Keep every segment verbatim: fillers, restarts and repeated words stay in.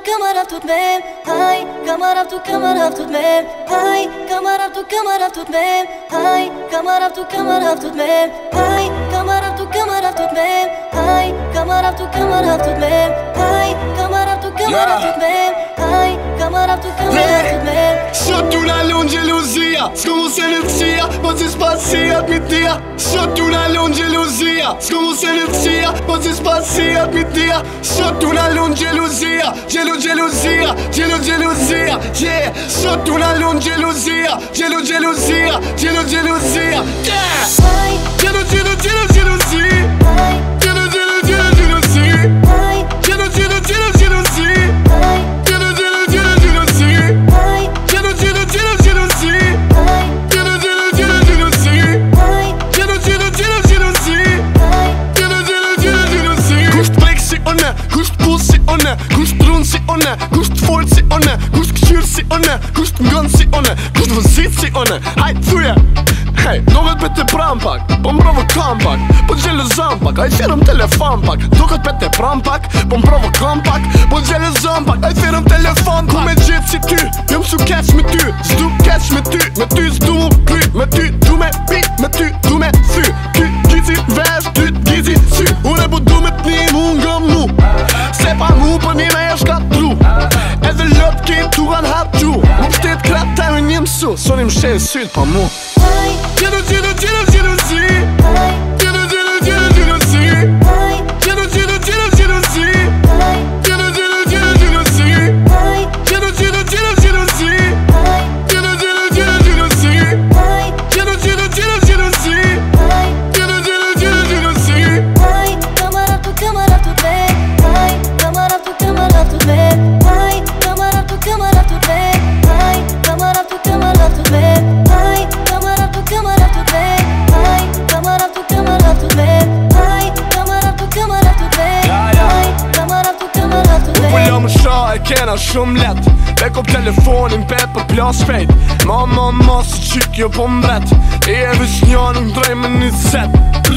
camarade toute même. Aïe, camarade tout camarade toute même. Aïe, camarade tout camarade toute même. Aïe, camarade tout camarade toute même. Aïe, camarade tout camarade toute même. Aïe, camarade tout camarade toute même. Aïe, camarade tout camarade toute même. Aïe, camarade tout camarade toute même. Sotto una gelosia, scomo se ne sia, ma si spazia mi dia. Sotto una gelosia, scomo se ne sia, ma si spazia mi dia. Sotto una gelosia, gelo gelosia, gelo gelosia, yeah. Sotto una gelosia, gelo gelosia, gelo gelosia, yeah. Gelo gelo gelo gelosia, gelo gelo gelo gelosia, gelo gelo gelo gelosia, gelo gelo gelo gelosia, gelo gelo gelo gelosia, gelo gelo gelo gelosia, gelo gelo gelo gelosia, gelo gelo gelo gelosia. Gust brexi onne, gust pussy onne, gust brunsi onne, gust folsi onne, gust kyrsi onne, gust ngonsi onne, gust vozitsi onne. Hej, thuja! Hej, något bättre brampak, på en bravo comeback, på gjello zampak, aj firum telefonpak. Något bättre brampak, på en bravo comeback, på gjello zampak, aj firum telefonpak. Kom med jet si ty, jom su catch med ty, stu catch med ty, med ty stu kry, med ty, du med bi, med ty, du med fy. Ty, gizi värs, ty, gizi sy. Hun er på dummet nim, hun går nu. Se på mu på nima, jeg skal tro. Edhe løp kim, tu han har du. Mom stet kratt her hun hjem så, så nim skjer sylt på mu. Gelo gelo gelo gelosia, gelo gelo gelo gelosia, gelo gelo gelo gelosia, gelo gelo gelo gelosia, gelo gelo gelo gelosia, gelo gelo gelo gelosia, gelo gelo gelo gelosia, gelo gelo gelo gelosia. Aïe, camarade tout camarade toute même. Aïe, camarade tout camarade toute même. Aïe, camarade tout camarade toute même. Aïe, camarade tout camarade toute même. Aïe, camarade tout camarade toute même. Aïe, camarade tout camarade toute même. Aïe, camarade tout camarade toute même. Aïe, camarade tout camarade toute même. På Lomsjö, jag känner som lätt. Väck upp telefonen, pepp och glasfejt. Mamma måste kika på en brett. Evig snön och drömmen i sätt.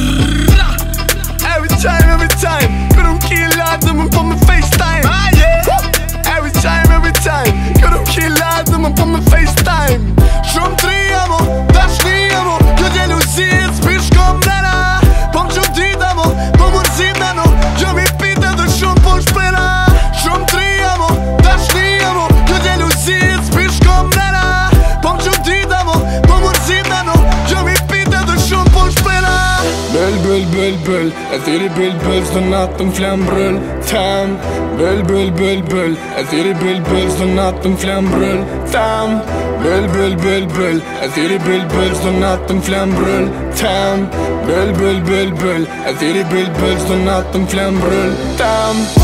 Every time, every time. Går de killar, de på med FaceTime. Every time, every time. Går de killar, de på med FaceTime. Som triamo, där sniamo. Jag gelosia, spiskam nera. Poncho didamo, pomor zimeno. Jag mi pita do som pošpena. Som triamo, där sniamo. Jag gelosia, spiskam nera. Poncho didamo, pomor zimeno. Jag mi pita do som pošpena. Böl, böl, böl, böl. Jag ser i böl, böl, så natten flambröll. Tam. Böl, böl, böl, böl. Jag ser i böl, böl, så natten flambröll. Tam. Böl, böl, böl, böl. Jag ser i böl, böl, så natten flambröll. Tam. Böl, böl, böl, böl. Jag ser i böl, böl, så natten flambröll. Tam.